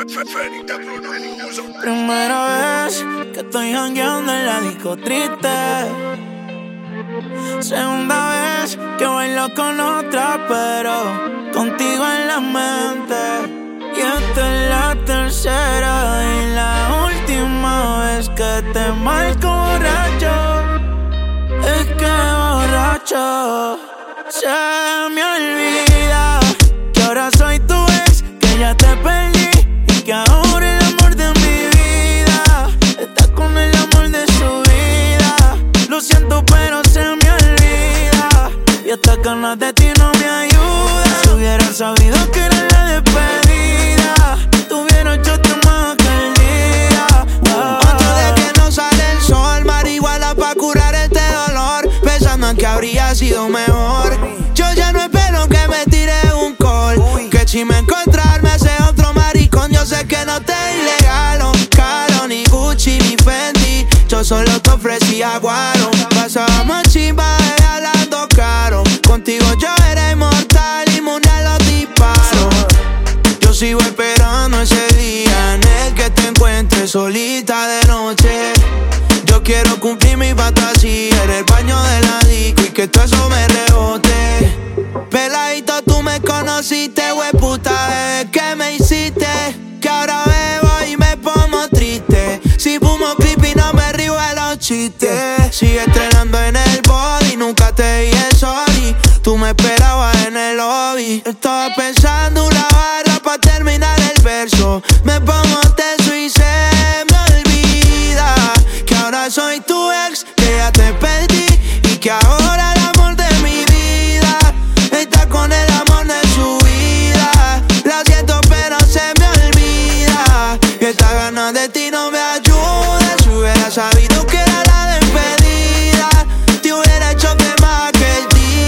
Primera vez que estoy jangueando en la disco triste. Segunda vez que bailo con otra, pero contigo en la mente. Y esta es la tercera y la última vez que te marco borracho. Es que borracho se me olvida que ahora soy tu ex, que ya te perdí y que ahora el amor de mi vida está con el amor de su vida. Lo siento pero se me olvida y estas ganas de ti no me ayudan. Si hubiera sabido que era la despedida, te hubiera hecho más aquel día. Antes de que no sale el sol, marihuana pa' curar este dolor, pensando en que habría sido mejor. Yo ya no espero que me tire un call, que si me encontrarme ese otro maricón, yo sé que no te ilegal, caro, ni Gucci, ni Fendi. Yo solo te ofrecía guaro, pasábamos chimba hablando caro. Contigo yo era inmortal, inmune a los disparos. Yo sigo esperando ese día en el que te encuentres solita de noche. Yo quiero cumplir mi fantasía en el baño de la disco y que todo eso me rebote. Peladito, tú me conociste, hueputa, desde que me hiciste. Que ahora bebo y me pongo triste. Si fumo creepy no me río de los chistes. Sigue entrenando en el body, nunca te dije sorry. Tú me esperabas en el lobby. Estaba pensando una barra pa' terminar el verso. Me pongo tenso y se me olvida que ahora soy tu ex, que ya te perdí y que ahora el amor de mi vida está con el amor de su vida. La siento pero se me olvida que estas ganas de ti no me ayudan. Si hubiera sabido que era la despedida, te hubiera hecho más aquel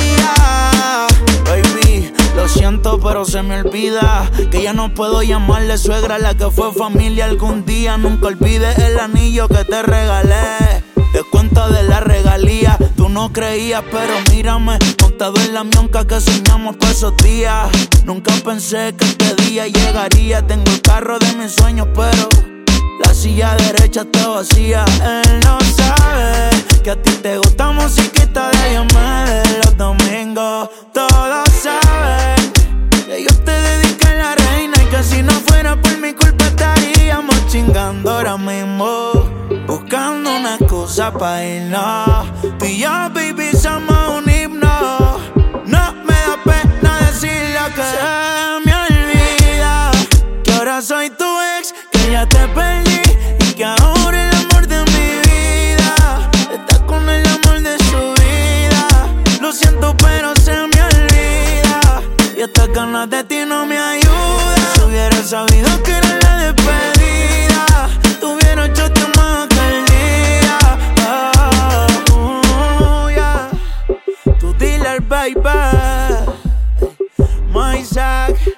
día. Baby, lo siento pero se me olvida que ya no puedo llamarle suegra a la que fue familia algún día. Nunca olvides el anillo que te regalé. Te cuento de la regalía, tú no creías, pero mírame, montado en la mionca que soñamos por esos días. Nunca pensé que este día llegaría. Tengo el carro de mis sueños, pero la silla derecha está vacía. Él no sabe que a ti te gusta musiquita de Diomedes los domingos. Todos saben que yo te dediqué a la reina y que si no fuera por mi culpa estaríamos chingando ahora mismo, buscando una excusa pa' irnos. Tú y yo, baby, somos un himno. No me da pena decir lo que se me olvida, que ahora soy tu ex, que ya te perdí y que ahora el amor de mi vida está con el amor de su vida. Lo siento pero se me olvida y estas ganas de ti no me ayudan. Si hubiera sabido que era la despedida, te hubiera hecho más aquel día. Yeah. Tu dealer, baby, my Zach.